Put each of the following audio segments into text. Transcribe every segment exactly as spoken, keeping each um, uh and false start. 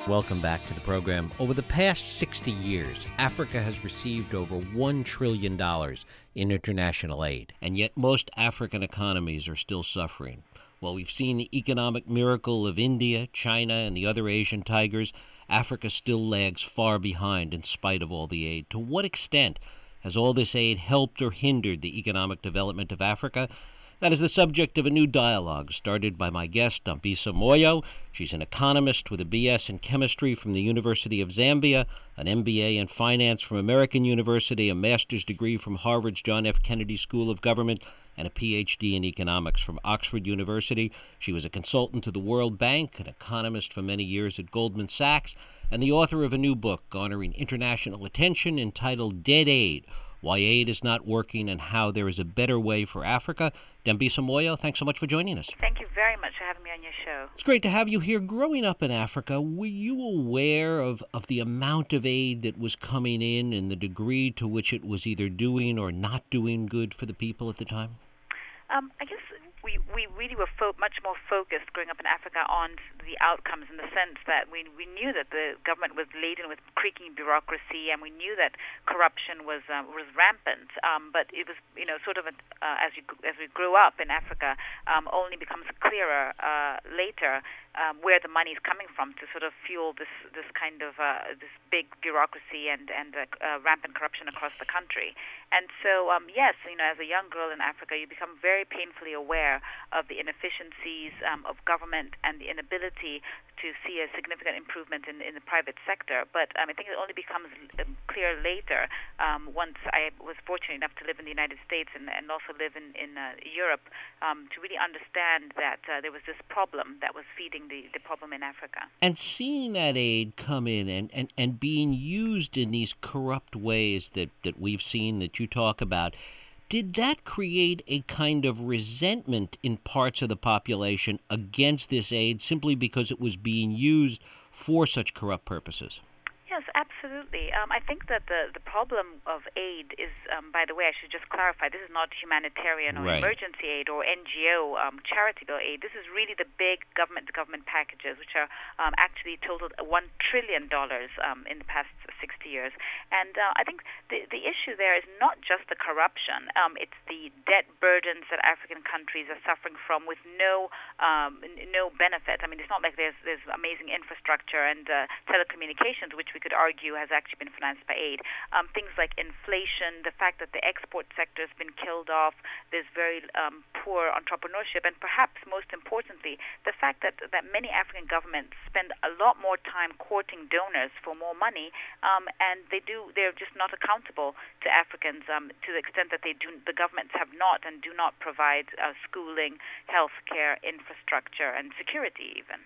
Welcome back to the program. Over the past sixty years, Africa has received over one trillion dollars in international aid, and yet most African economies are still suffering. While we've seen the economic miracle of India, China, and the other Asian tigers, Africa still lags far behind in spite of all the aid. To what extent has all this aid helped or hindered the economic development of Africa? That is the subject of a new dialogue started by my guest, Dambisa Moyo. She's an economist with a B S in chemistry from the University of Zambia, an M B A in finance from American University, a master's degree from Harvard's John F. Kennedy School of Government, and a P H D in economics from Oxford University. She was a consultant to the World Bank, an economist for many years at Goldman Sachs, and the author of a new book garnering international attention entitled Dead Aid: Why Aid is Not Working and How There is a Better Way for Africa. Dambisa Moyo, thanks so much for joining us. Thank you very much for having me on your show. It's great to have you here. Growing up in Africa, were you aware of, of the amount of aid that was coming in and the degree to which it was either doing or not doing good for the people at the time? Um, I guess we, we really were fo- much more focused growing up in Africa on the outcomes, in the sense that we we knew that the government was laden with creaking bureaucracy, and we knew that corruption was uh, was rampant. Um, but it was, you know, sort of a, uh, as you as we grew up in Africa, um, only becomes clearer uh, later um, where the money is coming from to sort of fuel this this kind of uh, this big bureaucracy and and uh, uh, rampant corruption across the country. And so, um, yes, you know, as a young girl in Africa, you become very painfully aware of the inefficiencies um, of government and the inability to see a significant improvement in, in the private sector. But um, I think it only becomes clear later um, once I was fortunate enough to live in the United States and, and also live in, in uh, Europe um, to really understand that uh, there was this problem that was feeding the, the problem in Africa. And seeing that aid come in and, and, and being used in these corrupt ways that, that we've seen, that you talk about, did that create a kind of resentment in parts of the population against this aid simply because it was being used for such corrupt purposes? Yes, absolutely. Um, I think that the, the problem of aid is, um, by the way, I should just clarify, this is not humanitarian or right. emergency aid or N G O um, charitable aid. This is really the big government-to-government packages, which are um, actually totaled one trillion dollars um, in the past sixty years. And uh, I think the, the issue there is not just the corruption. Um, it's the debt burdens that African countries are suffering from with no um, no benefit. I mean, it's not like there's, there's amazing infrastructure and uh, telecommunications, which we could argue has actually been financed by aid. Um, things like inflation, the fact that the export sector has been killed off, there's very um, poor entrepreneurship, and perhaps most importantly, the fact that, that many African governments spend a lot more time courting donors for more money, um, and they do, they're just not accountable to Africans um, to the extent that they do, the governments have not and do not provide uh, schooling, health care, infrastructure, and security even.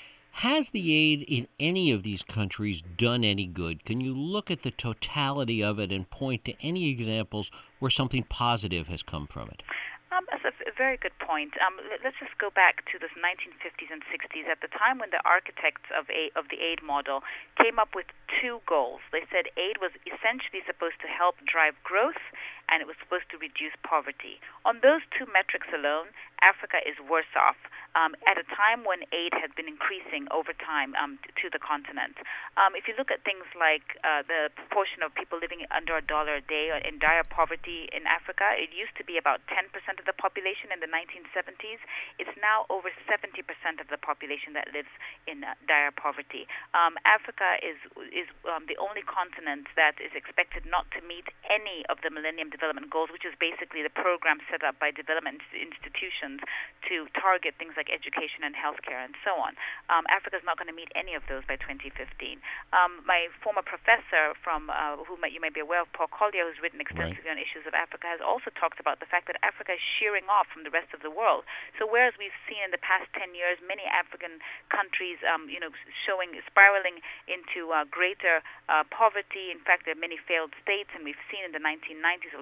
Has the aid in any of these countries done any good? Can you look at the totality of it and point to any examples where something positive has come from it? Um, that's a f- very good point. Um, let's just go back to the nineteen fifties and sixties, at the time when the architects of, a, of the aid model came up with two goals. They said aid was essentially supposed to help drive growth, and it was supposed to reduce poverty. On those two metrics alone, Africa is worse off um, at a time when aid has been increasing over time um, to the continent. Um, if you look at things like uh, the proportion of people living under a dollar a day in dire poverty in Africa, it used to be about ten percent of the population in the nineteen seventies. It's now over seventy percent of the population that lives in uh, dire poverty. Um, Africa is is um, the only continent that is expected not to meet any of the Millennium Development Goals, which is basically the program set up by development institutions to target things like education and healthcare and so on. Um, Africa is not going to meet any of those by twenty fifteen. Um, my former professor from uh, who might, you may be aware of, Paul Collier, who's written extensively right. on issues of Africa, has also talked about the fact that Africa is shearing off from the rest of the world. So whereas we've seen in the past ten years many African countries, um, you know, showing spiraling into uh, greater uh, poverty. In fact, there are many failed states, and we've seen in the nineteen nineties a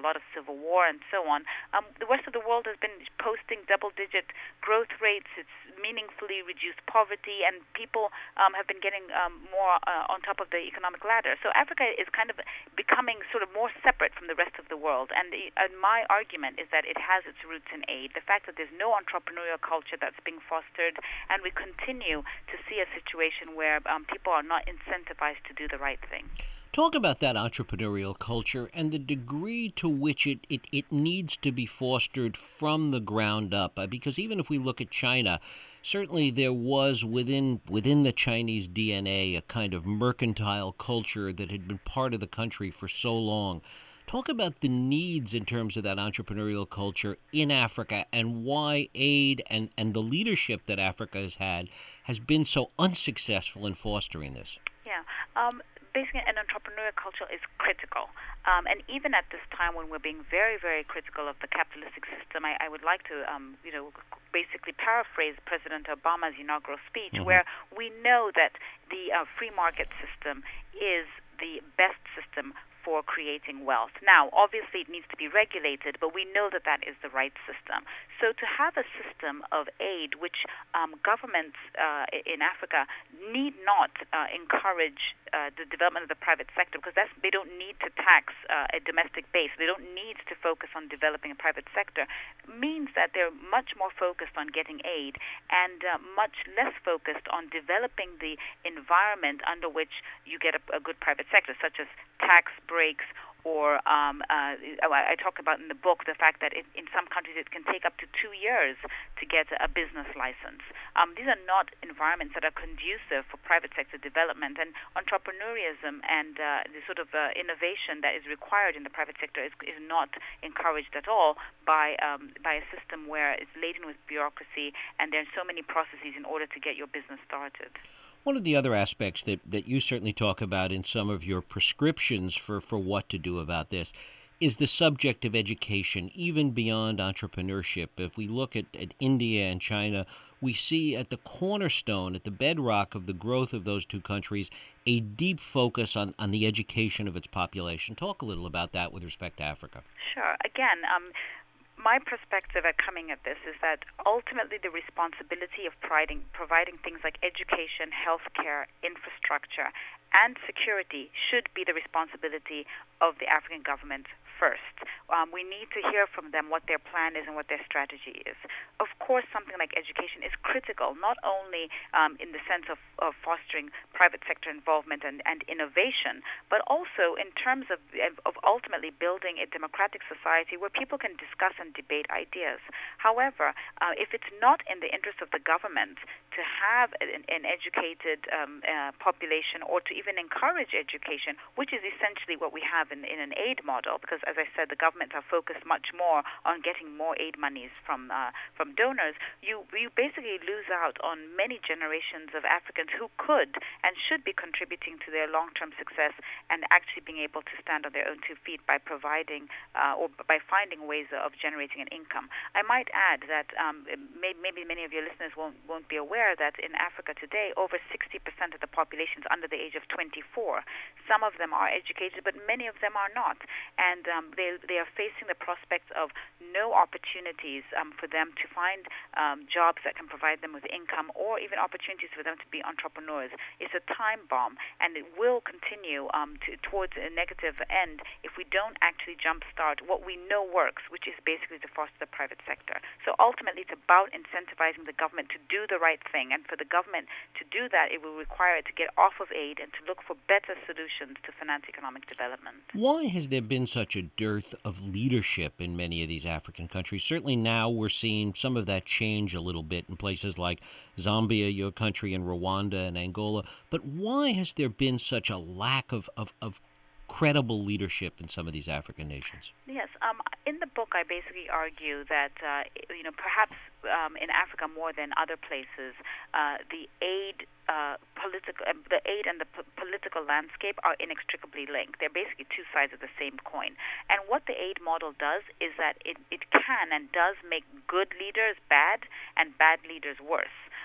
a lot of civil war and so on, um, the rest of the world has been posting double-digit growth rates. It's meaningfully reduced poverty, and people um, have been getting um, more uh, on top of the economic ladder. So Africa is kind of becoming sort of more separate from the rest of the world. And, the, and my argument is that it has its roots in aid. The fact that there's no entrepreneurial culture that's being fostered, and we continue to see a situation where um, people are not incentivized to do the right thing. Talk about that entrepreneurial culture and the degree to which it, it, it needs to be fostered from the ground up. Uh, because even if we look at China, certainly there was within within the Chinese D N A a kind of mercantile culture that had been part of the country for so long. Talk about the needs in terms of that entrepreneurial culture in Africa and why aid and, and the leadership that Africa has had has been so unsuccessful in fostering this. Yeah. Um, Basically, an entrepreneurial culture is critical. Um, and even at this time when we're being very, very critical of the capitalistic system, I, I would like to, um, you know, basically paraphrase President Obama's inaugural speech, mm-hmm. where we know that the uh, free market system is the best system for creating wealth. Now, obviously, it needs to be regulated, but we know that that is the right system. So to have a system of aid, which um, governments uh, in Africa need not uh, encourage uh, the development of the private sector, because that's, they don't need to tax uh, a domestic base. They don't need to focus on developing a private sector, means that they're much more focused on getting aid and uh, much less focused on developing the environment under which you get a, a good private sector, such as tax breaks, or um, uh, I talk about in the book the fact that it, in some countries it can take up to two years to get a business license. Um, these are not environments that are conducive for private sector development, and entrepreneurism and uh, the sort of uh, innovation that is required in the private sector is, is not encouraged at all by um, by a system where it's laden with bureaucracy and there are so many processes in order to get your business started. One of the other aspects that, that you certainly talk about in some of your prescriptions for, for what to do about this is the subject of education, even beyond entrepreneurship. If we look at, at India and China, we see at the cornerstone, at the bedrock of the growth of those two countries, a deep focus on, on the education of its population. Talk a little about that with respect to Africa. Sure. Again, um, my perspective at coming at this is that ultimately the responsibility of providing, providing things like education, healthcare, infrastructure, and security should be the responsibility of the African government first. Um, we need to hear from them what their plan is and what their strategy is. Of course, something like education is critical, not only um, in the sense of, of fostering private sector involvement and, and innovation, but also in terms of, of ultimately building a democratic society where people can discuss and debate ideas. However, uh, if it's not in the interest of the government to have an, an educated um, uh, population or to even encourage education, which is essentially what we have in, in an aid model, because as I said, the governments are focused much more on getting more aid monies from uh, from donors, you, you basically lose out on many generations of Africans who could and should be contributing to their long-term success and actually being able to stand on their own two feet by providing uh, or by finding ways of generating an income. I might add that um, may, maybe many of your listeners won't, won't be aware that in Africa today, over sixty percent of the population is under the age of twenty-four. Some of them are educated, but many of them are not. And um, they, they are facing the prospect of no opportunities um, for them to find um, jobs that can provide them with income or even opportunities for them to be entrepreneurs. It's a time bomb, and it will continue um, to, towards a negative end if we don't actually jumpstart what we know works, which is basically to foster the private sector. So ultimately, it's about incentivizing the government to do the right thing, and for the government to do that, it will require it to get off of aid and to look for better solutions to finance economic development. Why has there been such a dearth of leadership in many of these African countries? Certainly now we're seeing some of that change a little bit in places like Zambia, your country, and Rwanda and Angola. But why has there been such a lack of, of, of credible leadership in some of these African nations? Yes. Um, in the book, I basically argue that, uh, you know, perhaps um, in Africa more than other places, uh, the aid Uh, political, uh, the aid and the p- political landscape are inextricably linked. They're basically two sides of the same coin. And what the aid model does is that it, it can and does make good leaders bad and bad leaders worse.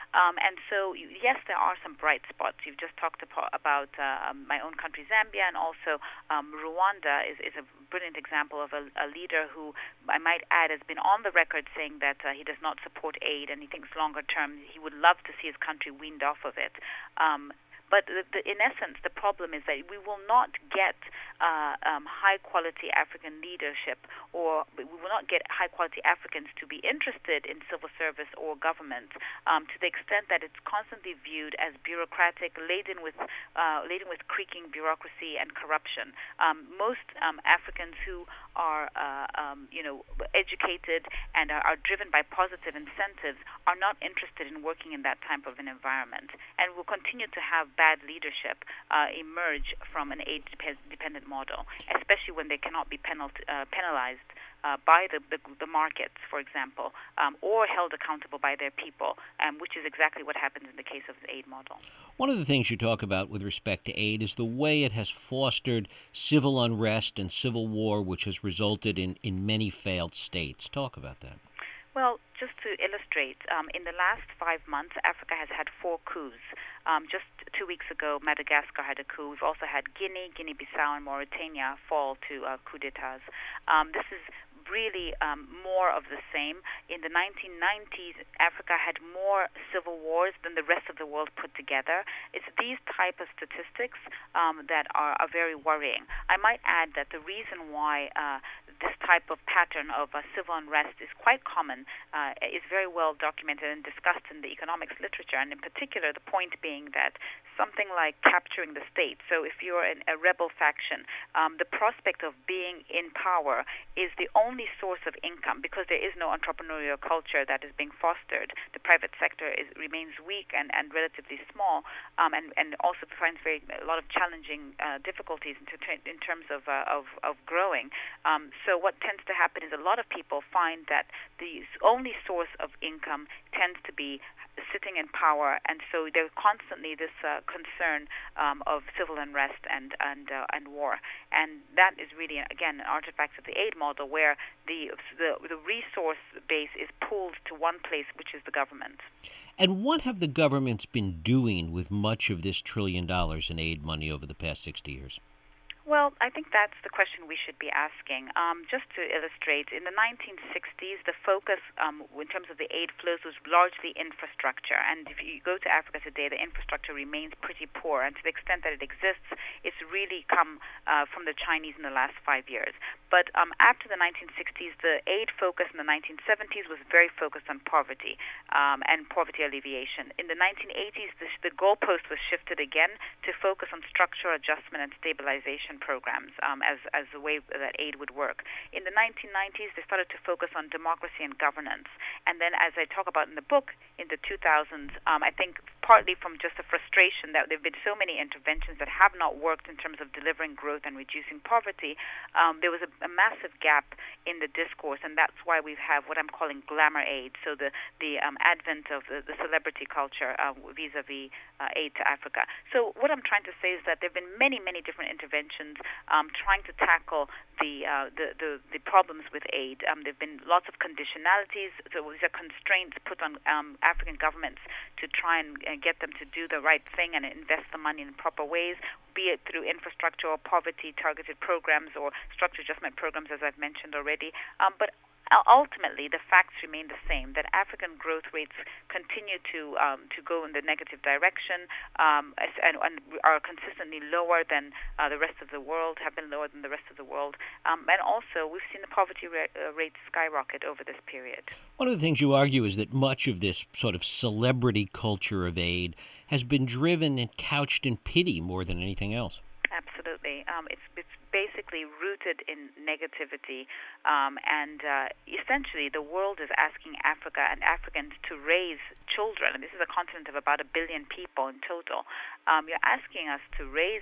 Um, and so, yes, there are some bright spots. You've just talked about uh, um, my own country, Zambia, and also um, Rwanda is, is a brilliant example of a, a leader who, I might add, has been on the record saying that uh, he does not support aid and he thinks longer term he would love to see his country weaned off of it. Um, But the, the, in essence, the problem is that we will not get uh, um, high-quality African leadership, or we will not get high-quality Africans to be interested in civil service or government um, to the extent that it's constantly viewed as bureaucratic, laden with uh, laden with creaking bureaucracy and corruption. Um, most um, Africans who are, uh, um, you know, educated and are, are driven by positive incentives are not interested in working in that type of an environment, and will continue to have bad leadership uh, emerge from an aid-dependent model, especially when they cannot be penal- uh, penalized uh, by the, the, the markets, for example, um, or held accountable by their people, um, which is exactly what happens in the case of the aid model. One of the things you talk about with respect to aid is the way it has fostered civil unrest and civil war, which has resulted in, in many failed states. Talk about that. Well, just to illustrate, um, in the last five months, Africa has had four coups. Um, just two weeks ago, Madagascar had a coup. We've also had Guinea, Guinea-Bissau, and Mauritania fall to uh, coup d'etats. Um, this is really um, more of the same. In the nineteen nineties, Africa had more civil wars than the rest of the world put together. It's these type of statistics um, that are, are very worrying. I might add that the reason why uh, this type of pattern of uh, civil unrest is quite common, uh, is very well documented and discussed in the economics literature, and in particular the point being that something like capturing the state. So if you're in a rebel faction, um, the prospect of being in power is the only source of income, because there is no entrepreneurial culture that is being fostered. The private sector is, remains weak and, and relatively small, um, and, and also finds very a lot of challenging uh, difficulties in, ter- in terms of, uh, of, of growing. Um, so what tends to happen is a lot of people find that the only source of income tends to be sitting in power, and so there's constantly this uh, concern um, of civil unrest and and uh, and war, and that is really again an artifact of the aid model, where the, the the resource base is pooled to one place, which is the government. And what have the governments been doing with much of this trillion dollars in aid money over the past sixty years? Well, I think that's the question we should be asking. Um, just to illustrate, in the nineteen sixties, the focus um, in terms of the aid flows was largely infrastructure. And if you go to Africa today, the infrastructure remains pretty poor. And to the extent that it exists, it's really come uh, from the Chinese in the last five years. But um, after the nineteen sixties, the aid focus in the nineteen seventies was very focused on poverty um, and poverty alleviation. In the nineteen eighties, the, the goalpost was shifted again to focus on structural adjustment and stabilization programs um, as, as the way that aid would work. In the nineteen nineties, they started to focus on democracy and governance. And then, as I talk about in the book, in the two thousands, um, I think partly from just the frustration that there have been so many interventions that have not worked in terms of delivering growth and reducing poverty, um, there was a, a massive gap in the discourse, and that's why we have what I'm calling glamour aid, so the, the um, advent of the, the celebrity culture uh, vis-a-vis uh, aid to Africa. So what I'm trying to say is that there have been many, many different interventions um, trying to tackle the, uh, the, the, the problems with aid. Um, there have been lots of conditionalities, so these are constraints put on um, African governments to try and uh, get them to do the right thing and invest the money in proper ways, be it through infrastructure or poverty-targeted programs or structural adjustment programs, as I've mentioned already. Um, but ultimately, the facts remain the same, that African growth rates continue to um, to go in the negative direction um, and, and are consistently lower than uh, the rest of the world, have been lower than the rest of the world. Um, and also, we've seen the poverty ra- uh, rates skyrocket over this period. One of the things you argue is that much of this sort of celebrity culture of aid has been driven and couched in pity more than anything else. Absolutely. Um, it's, it's basically rooted in negativity, um, and uh, essentially the world is asking Africa and Africans to raise children, and this is a continent of about a billion people in total. Um, you're asking us to raise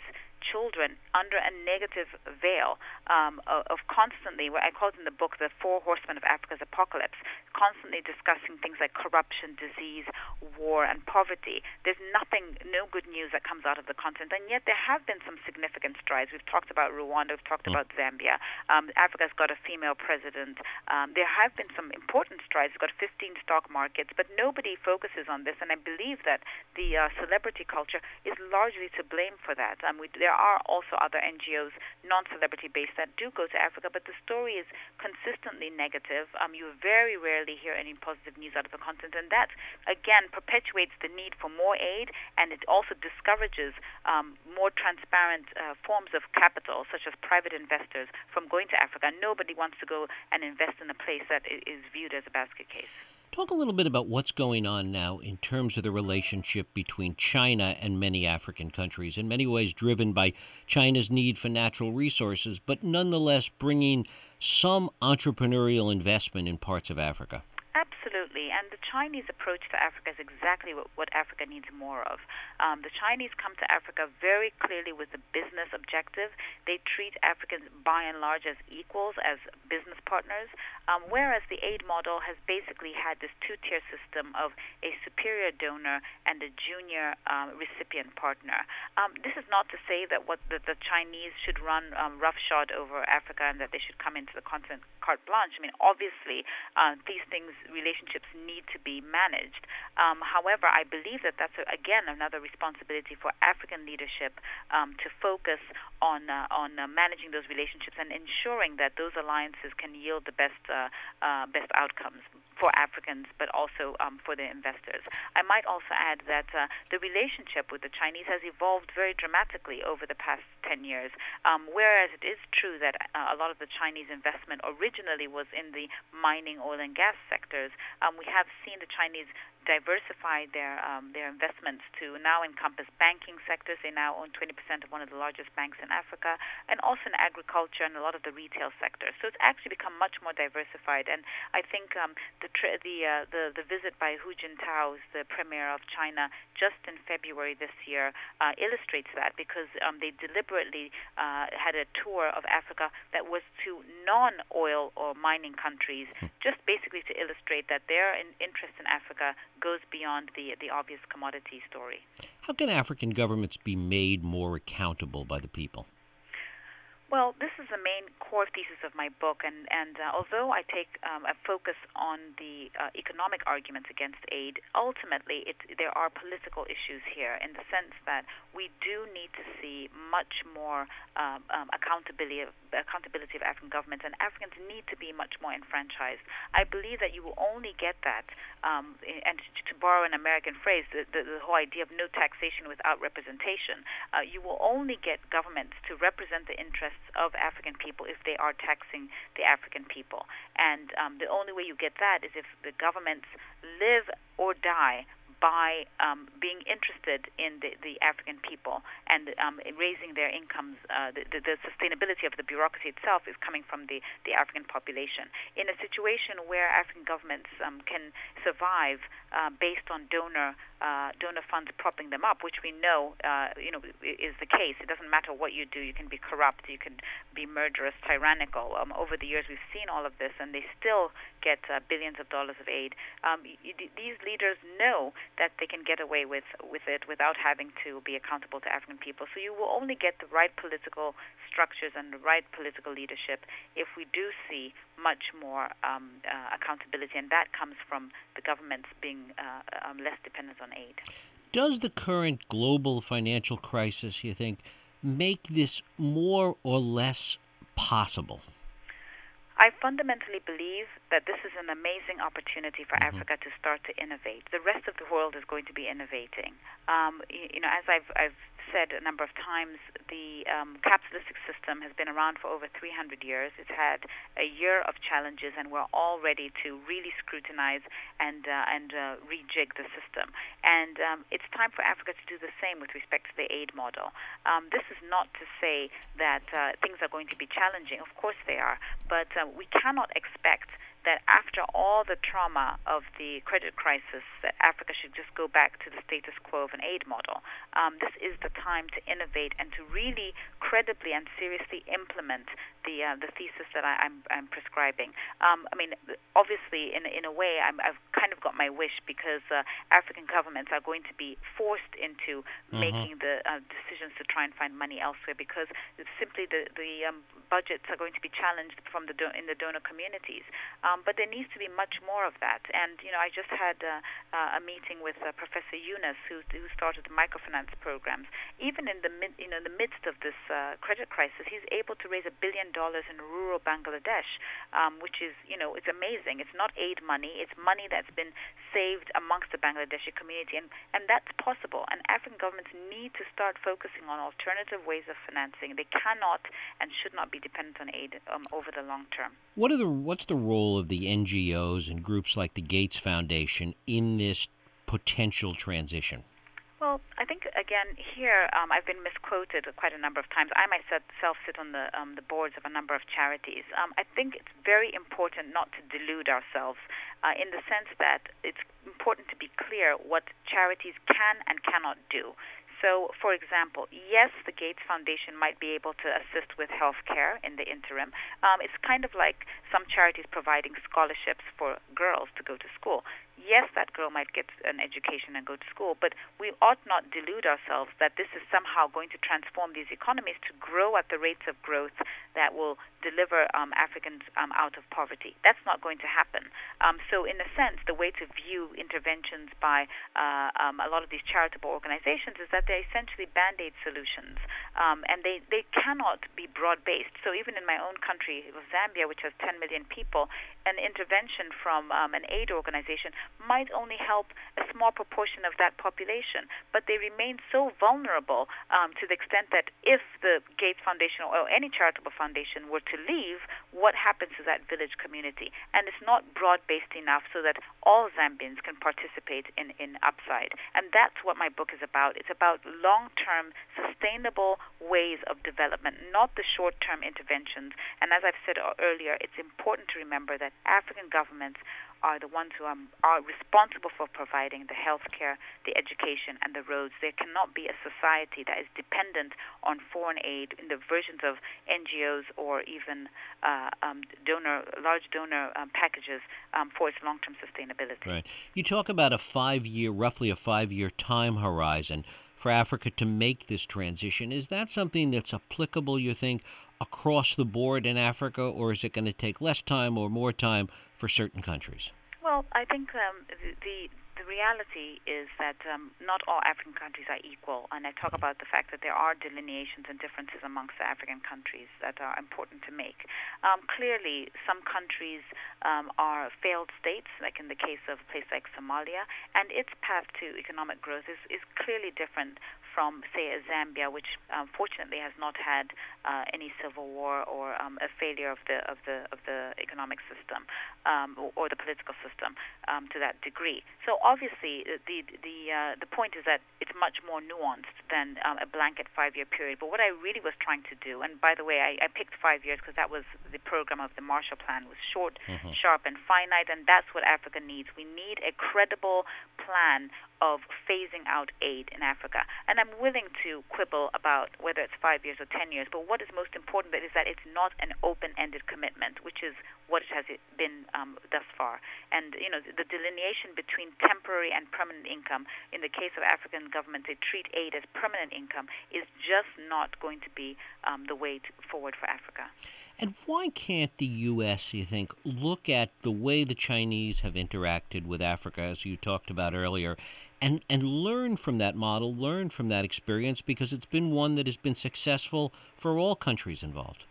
children under a negative veil um, of, of constantly, what I call it in the book, the four horsemen of Africa's apocalypse, constantly discussing things like corruption, disease, war, and poverty. There's nothing, no good news that comes out of the continent, and yet there have been some significant strides. We've talked about Rwanda, we've talked mm. about Zambia. Um, Africa's got a female president. Um, there have been some important strides. It's got fifteen stock markets, but nobody focuses on this, and I believe that the uh, celebrity culture is largely to blame for that. Um, we, there are also other N G Os, non-celebrity based, that do go to Africa, but the story is consistently negative. Um, you very rarely hear any positive news out of the continent, and that, again, perpetuates the need for more aid, and it also discourages um, more transparent uh, forms of capital, such as private investors, from going to Africa. Nobody wants to go and invest in a place that is viewed as a basket case. Talk a little bit about what's going on now in terms of the relationship between China and many African countries, in many ways driven by China's need for natural resources, but nonetheless bringing some entrepreneurial investment in parts of Africa. Absolutely, and the Chinese approach to Africa is exactly what, what Africa needs more of. Um, the Chinese come to Africa very clearly with a business objective. They treat Africans by and large as equals, as business partners, um, whereas the aid model has basically had this two-tier system of a superior donor and a junior um, recipient partner. Um, this is not to say that what the, the Chinese should run um, roughshod over Africa and that they should come into the continent carte blanche. I mean, obviously, uh, these things relationships need to be managed. Um, however, I believe that that's, a, again, another responsibility for African leadership um, to focus on uh, on uh, managing those relationships and ensuring that those alliances can yield the best uh, uh, best outcomes for Africans, but also um, for the investors. I might also add that uh, the relationship with the Chinese has evolved very dramatically over the past ten years, um, whereas it is true that uh, a lot of the Chinese investment originally was in the mining, oil, and gas sectors. Um, we have seen the Chinese diversify their um, their investments to now encompass banking sectors. They now own twenty percent of one of the largest banks in Africa, and also in agriculture and a lot of the retail sectors. So it's actually become much more diversified. And I think um, the, tri- the, uh, the the visit by Hu Jintao, the premier of China, just in February this year, uh, illustrates that, because um, they deliberately uh, had a tour of Africa that was to non-oil or mining countries, just basically to illustrate that their in- interest in Africa goes beyond the the obvious commodity story. How can African governments be made more accountable by the people? Well, this is the main core thesis of my book, and, and uh, although I take um, a focus on the uh, economic arguments against aid, ultimately it, there are political issues here, in the sense that we do need to see much more um, um, accountability, of, accountability of African governments, and Africans need to be much more enfranchised. I believe that you will only get that, um, and to, to borrow an American phrase, the, the, the whole idea of no taxation without representation, uh, you will only get governments to represent the interests of African people if they are taxing the African people. And um, the only way you get that is if the governments live or die by um, being interested in the, the African people and um, in raising their incomes. Uh, the, the, the sustainability of the bureaucracy itself is coming from the, the African population. In a situation where African governments um, can survive uh, based on donor uh, donor funds propping them up, which we know uh, you know is the case. It doesn't matter what you do. You can be corrupt. You can be murderous, tyrannical. Um, over the years, we've seen all of this, and they still get uh, billions of dollars of aid. Um, y- y- these leaders know that they can get away with, with it without having to be accountable to African people. So you will only get the right political structures and the right political leadership if we do see much more um, uh, accountability, and that comes from the governments being uh, um, less dependent on aid. Does the current global financial crisis, you think, make this more or less possible? I fundamentally believe that this is an amazing opportunity for mm-hmm. Africa to start to innovate. The rest of the world is going to be innovating. Um, you, you know, as I've, I've said a number of times, the um, capitalistic system has been around for over three hundred years. It's had a year of challenges, and we're all ready to really scrutinize and uh, and uh, rejig the system. And um, it's time for Africa to do the same with respect to the aid model. Um, this is not to say that uh, things are going to be challenging. Of course they are, but uh, we cannot expect that after all the trauma of the credit crisis, that Africa should just go back to the status quo of an aid model. Um, this is the time to innovate and to really credibly and seriously implement the uh, the thesis that I, I'm, I'm prescribing. Um, I mean, obviously, in in a way, I'm, I've kind of got my wish because uh, African governments are going to be forced into mm-hmm. making the uh, decisions to try and find money elsewhere because simply the the um, budgets are going to be challenged from the do- in the donor communities. Um, but there needs to be much more of that. And you know, I just had uh, uh, a meeting with uh, Professor Yunus, who who started the microfinance programs. Even in the mid, you know, in the midst of this uh, credit crisis, he's able to raise a billion dollars in rural Bangladesh, um, which is you know, it's amazing. It's not aid money; it's money that's been saved amongst the Bangladeshi community, and and that's possible. And African governments need to start focusing on alternative ways of financing. They cannot and should not be dependent on aid um, over the long term. What are the what's the role of the N G Os and groups like the Gates Foundation in this potential transition? Well, I think again here um, I've been misquoted quite a number of times. I myself sit on the um, the boards of a number of charities. Um, I think it's very important not to delude ourselves uh, in the sense that it's important to be clear what charities can and cannot do. So, for example, yes, the Gates Foundation might be able to assist with health care in the interim. Um, it's kind of like some charities providing scholarships for girls to go to school. Yes, that girl might get an education and go to school, but we ought not delude ourselves that this is somehow going to transform these economies to grow at the rates of growth that will deliver um, Africans um, out of poverty. That's not going to happen. Um, so in a sense, the way to view interventions by uh, um, a lot of these charitable organizations is that they're essentially Band-Aid solutions, um, and they, they cannot be broad-based. So even in my own country, Zambia, which has ten million people, an intervention from um, an aid organization might only help a small proportion of that population, but they remain so vulnerable um, to the extent that if the Gates Foundation or any charitable foundation were to leave, what happens to that village community? And it's not broad-based enough so that all Zambians can participate in, in upside. And that's what my book is about. It's about long-term, sustainable ways of development, not the short-term interventions. And as I've said earlier, it's important to remember that African governments are the ones who are, are responsible for providing the health care, the education, and the roads. There cannot be a society that is dependent on foreign aid in the versions of N G Os or even uh, um, donor, large donor um, packages um, for its long-term sustainability. Right. You talk about a five-year, roughly a five-year time horizon for Africa to make this transition. Is that something that's applicable, you think, across the board in Africa, or is it going to take less time or more time for certain countries? Well, I think um, the, the the reality is that um, not all African countries are equal, and I talk about the fact that there are delineations and differences amongst the African countries that are important to make. Um, clearly, some countries um, are failed states, like in the case of a place like Somalia, and its path to economic growth is, is clearly different from, say, a Zambia, which um, fortunately has not had uh, any civil war or um, a failure of the of the of the economic system um, or, or the political system um, to that degree. So obviously, the the uh, the point is that it's much more nuanced than um, a blanket five-year period. But what I really was trying to do, and by the way, I, I picked five years because that was the program of the Marshall Plan, was short, mm-hmm. sharp, and finite, and that's what Africa needs. We need a credible plan of phasing out aid in Africa. And I'm willing to quibble about whether it's five years or ten years, but what is most important is that it's not an open-ended commitment, which is what it has been um, thus far. And, you know, the delineation between temporary and permanent income, in the case of African governments, they treat aid as permanent income, is just not going to be um, the way to, forward for Africa. And why can't the U S, you think, look at the way the Chinese have interacted with Africa, as you talked about earlier, and, and learn from that model, learn from that experience, because it's been one that has been successful for all countries involved?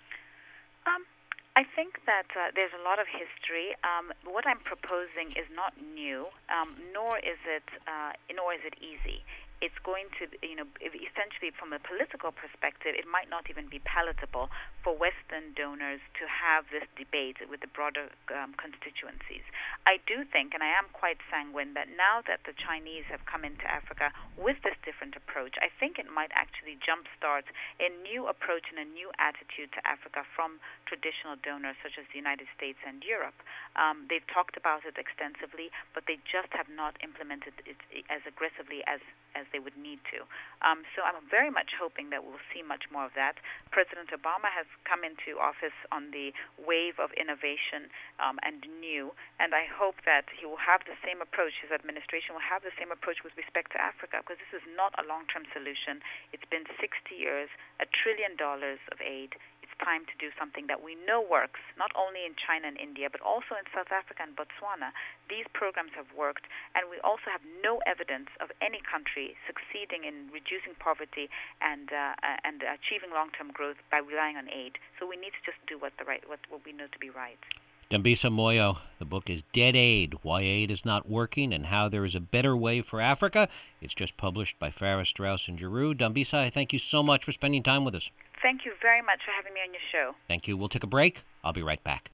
Um, I think that uh, there's a lot of history. Um, what I'm proposing is not new, um, nor is it uh, nor is it easy. it's going to, you know, essentially from a political perspective, it might not even be palatable for Western donors to have this debate with the broader um, constituencies. I do think, and I am quite sanguine, that now that the Chinese have come into Africa with this different approach, I think it might actually jumpstart a new approach and a new attitude to Africa from traditional donors such as the United States and Europe. Um, they've talked about it extensively, but they just have not implemented it as aggressively as as they would need to. Um, so I'm very much hoping that we'll see much more of that. President Obama has come into office on the wave of innovation um, and new, and I hope that he will have the same approach, his administration will have the same approach with respect to Africa, because this is not a long-term solution. It's been sixty years, a trillion dollars of aid. It's time to do something that we know works, not only in China and India, but also in South Africa and Botswana. These programs have worked, and we also have no evidence of any country succeeding in reducing poverty and uh, and achieving long-term growth by relying on aid. So we need to just do what the right what, what we know to be right. Dambisa Moyo, the book is Dead Aid, Why Aid is Not Working and How There is a Better Way for Africa. It's just published by Farrar, Straus and Giroux. Dambisa, I thank you so much for spending time with us. Thank you very much for having me on your show. Thank you. We'll take a break. I'll be right back.